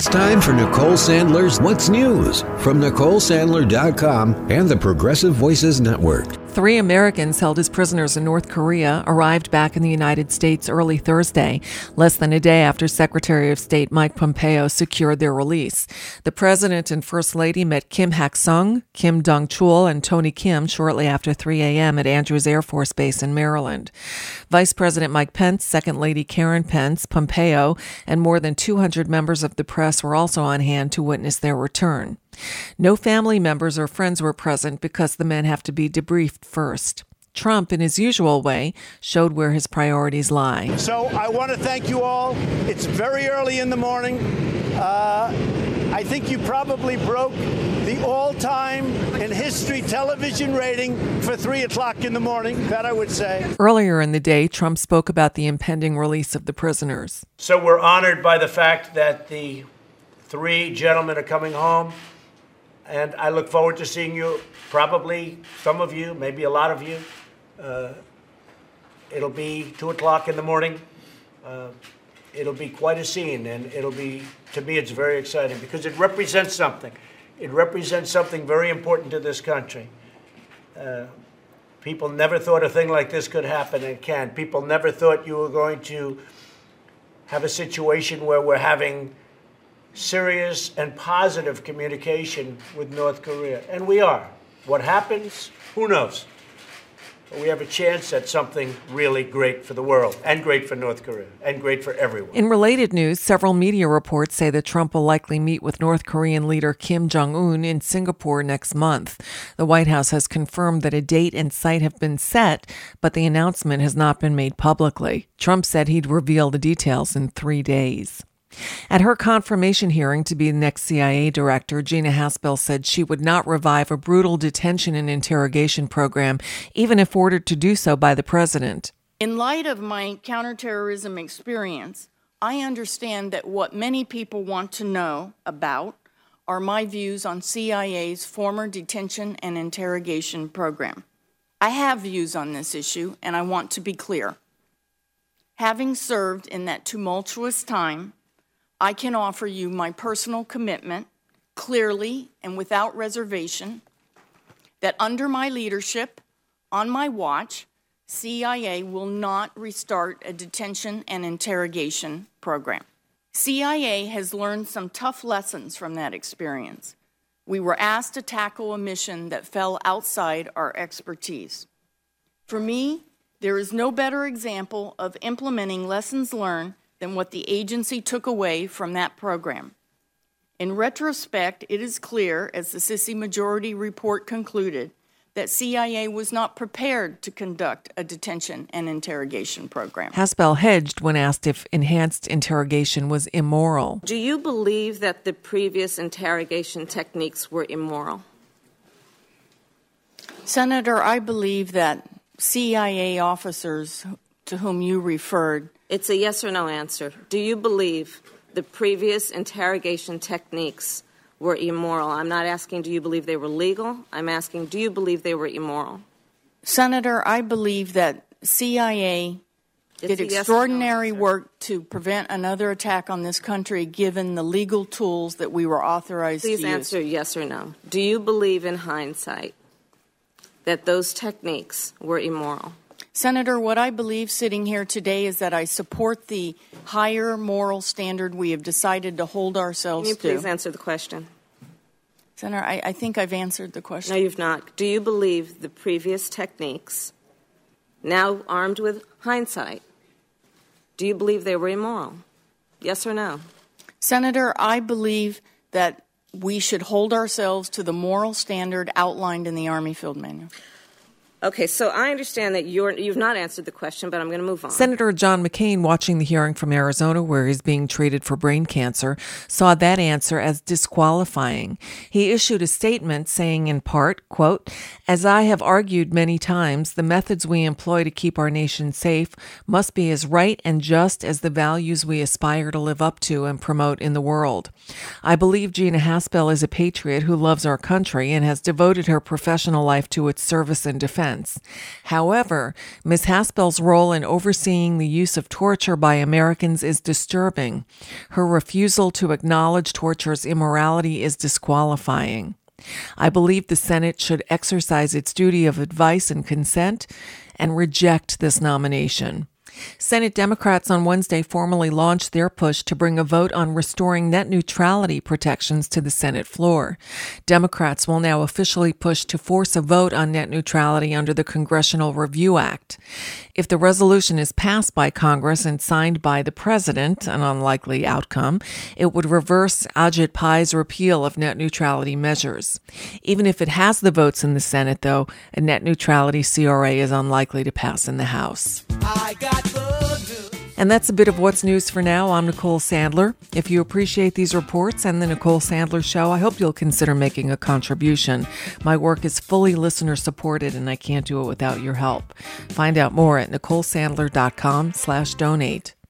time for Nicole Sandler's What's News from NicoleSandler.com and the Progressive Voices Network. 3 Americans held as prisoners in North Korea arrived back in the United States early Thursday, less than a day after Secretary of State Mike Pompeo secured their release. The President and First Lady met Kim Hak-sung, Kim Dong-chul, and Tony Kim shortly after 3 a.m. at Andrews Air Force Base in Maryland. Vice President Mike Pence, Second Lady Karen Pence, Pompeo, and more than 200 members of the press were also on hand to witness their return. No family members or friends were present because the men have to be debriefed first. Trump, in his usual way, showed where his priorities lie. So I want to thank you all. It's very early in the morning. I think you probably broke the all-time in history television rating for 3 o'clock in the morning, that I would say. Earlier in the day, Trump spoke about the impending release of the prisoners. So we're honored by the fact that the 3 gentlemen are coming home. And I look forward to seeing you, probably some of you, maybe a lot of you. It'll be 2 o'clock in the morning. It'll be quite a scene, and it'll be, to me, it's very exciting because it represents something. It represents something very important to this country. People never thought a thing like this could happen, and it can. People never thought you were going to have a situation where we're having serious and positive communication with North Korea. And we are. What happens? Who knows? But we have a chance at something really great for the world, and great for North Korea, and great for everyone. In related news, several media reports say that Trump will likely meet with North Korean leader Kim Jong-un in Singapore next month. The White House has confirmed that a date and site have been set, but the announcement has not been made publicly. Trump said he'd reveal the details in 3 days. At her confirmation hearing to be the next CIA director, Gina Haspel said she would not revive a brutal detention and interrogation program, even if ordered to do so by the president. In light of my counterterrorism experience, I understand that what many people want to know about are my views on CIA's former detention and interrogation program. I have views on this issue, and I want to be clear. Having served in that tumultuous time, I can offer you my personal commitment, clearly and without reservation, that under my leadership, on my watch, CIA will not restart a detention and interrogation program. CIA has learned some tough lessons from that experience. We were asked to tackle a mission that fell outside our expertise. For me, there is no better example of implementing lessons learned than what the agency took away from that program. In retrospect, it is clear, as the Sisi Majority Report concluded, that CIA was not prepared to conduct a detention and interrogation program. Haspel hedged when asked if enhanced interrogation was immoral. Do you believe that the previous interrogation techniques were immoral? Senator, I believe that CIA officers to whom you referred. It's a yes or no answer. Do you believe the previous interrogation techniques were immoral? I'm not asking do you believe they were legal. I'm asking do you believe they were immoral? Senator, I believe that CIA did extraordinary work to prevent another attack on this country given the legal tools that we were authorized to use. Please answer yes or no. Do you believe in hindsight that those techniques were immoral? Senator, what I believe sitting here today is that I support the higher moral standard we have decided to hold ourselves to. Can you please answer the question? Senator, I think I've answered the question. No, you've not. Do you believe the previous techniques, now armed with hindsight, do you believe they were immoral? Yes or no? Senator, I believe that we should hold ourselves to the moral standard outlined in the Army Field Manual. Okay, so I understand that you've not answered the question, but I'm going to move on. Senator John McCain, watching the hearing from Arizona where he's being treated for brain cancer, saw that answer as disqualifying. He issued a statement saying in part, quote, "As I have argued many times, the methods we employ to keep our nation safe must be as right and just as the values we aspire to live up to and promote in the world. I believe Gina Haspel is a patriot who loves our country and has devoted her professional life to its service and defense. Defense. However, Ms. Haspel's role in overseeing the use of torture by Americans is disturbing. Her refusal to acknowledge torture's immorality is disqualifying. I believe the Senate should exercise its duty of advice and consent and reject this nomination. Senate Democrats on Wednesday formally launched their push to bring a vote on restoring net neutrality protections to the Senate floor. Democrats will now officially push to force a vote on net neutrality under the Congressional Review Act. If the resolution is passed by Congress and signed by the president, an unlikely outcome, it would reverse Ajit Pai's repeal of net neutrality measures. Even if it has the votes in the Senate, though, a net neutrality CRA is unlikely to pass in the House. And that's a bit of what's news for now. I'm Nicole Sandler. If you appreciate these reports and the Nicole Sandler Show, I hope you'll consider making a contribution. My work is fully listener supported, and I can't do it without your help. Find out more at NicoleSandler.com/donate.